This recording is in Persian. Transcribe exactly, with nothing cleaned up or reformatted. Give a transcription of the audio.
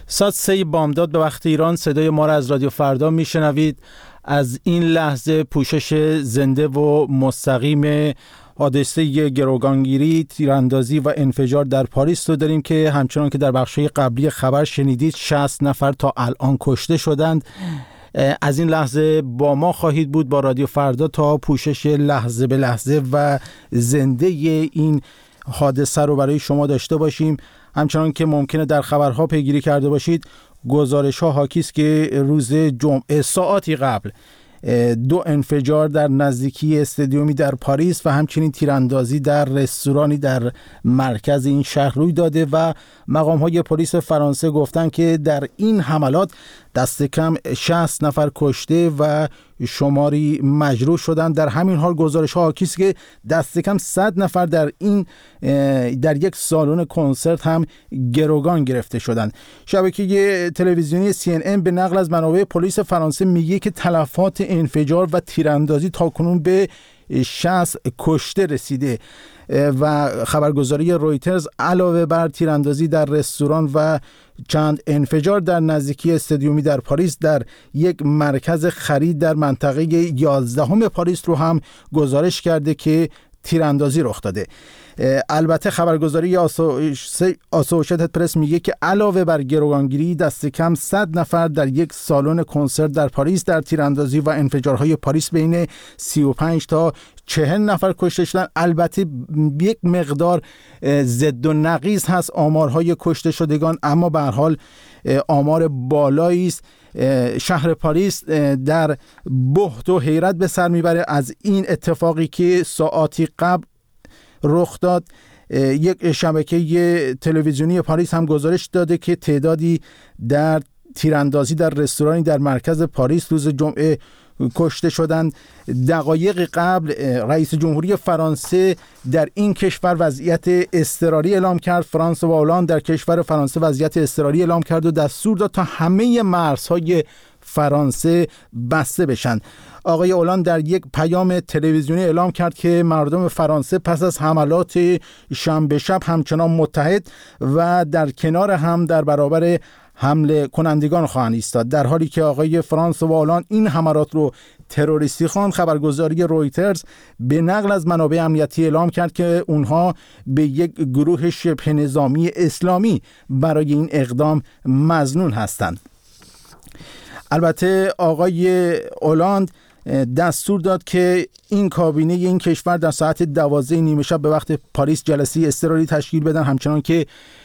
ساعت سه بامداد به وقت ایران صدای ما را از رادیو فردا میشنوید. از این لحظه پوشش زنده و مستقیم حادثه گروگانگیری، تیراندازی و انفجار در پاریس رو داریم که همچنان که در بخش‌های قبلی خبر شنیدید شصت نفر تا الان کشته شدند. از این لحظه با ما خواهید بود با رادیو فردا تا پوشش لحظه به لحظه و زنده این حادثه رو برای شما داشته باشیم. همچنان که ممکنه در خبرها پیگیری کرده باشید، گزارش ها حاکی است که روز جمعه ساعاتی قبل دو انفجار در نزدیکی استادیومی در پاریس و همچنین تیراندازی در رستورانی در مرکز این شهر روی داده و مقام های پلیس فرانسه گفتن که در این حملات دست کم شصت نفر کشته و شماری مجروح شدن. در همین حال گزارش ها حاکی است که دست کم صد نفر در این در یک سالن کنسرت هم گروگان گرفته شدند. شبکه تلویزیونی سی ان ان به نقل از منابع پلیس فرانسه میگه که تلفات انفجار و تیراندازی تاکنون به شصت کشته رسیده و خبرگزاری رویترز علاوه بر تیراندازی در رستوران و چند انفجار در نزدیکی استادیومی در پاریس در یک مرکز خرید در منطقه یازدهم پاریس رو هم گزارش کرده که تیراندازی رخ داده. البته خبرگزاری آسوشیتد پرس میگه که علاوه بر گروگانگیری دست کم صد نفر در یک سالن کنسرت در پاریس در تیراندازی و انفجارهای پاریس بین سی و پنج تا چهل نفر کشته شدن. البته یک مقدار ضد و نقیض هست آمارهای کشته شدگان، اما به هر حال آمار بالایی است. شهر پاریس در بهت و حیرت به سر میبره از این اتفاقی که ساعاتی قبل رخ داد. یک شبکه تلویزیونی پاریس هم گزارش داده که تعدادی در تیراندازی در رستورانی در مرکز پاریس روز جمعه کشته شدند. دقایق قبل رئیس جمهوری فرانسه در این کشور وضعیت اضطراری اعلام کرد. فرانس و هلند در کشور فرانسه وضعیت اضطراری اعلام کرد و دستور داد تا همه مرزهای فرانسه بسته بشن. آقای هلند در یک پیام تلویزیونی اعلام کرد که مردم فرانسه پس از حملات شنبه شب همچنان متحد و در کنار هم در برابر حمله کنندگان خواهند ایستاد. در حالی که آقای فرانس و هلند این حملات رو تروریستی خواند، خبرگزاری رویترز به نقل از منابع امنیتی اعلام کرد که اونها به یک گروه شبه نظامی اسلامی برای این اقدام مظنون هستند. البته آقای هلند دستور داد که این کابینه این کشور در ساعت دوازده نیمه شب به وقت پاریس جلسه اضطراری تشکیل بدن، همچنان که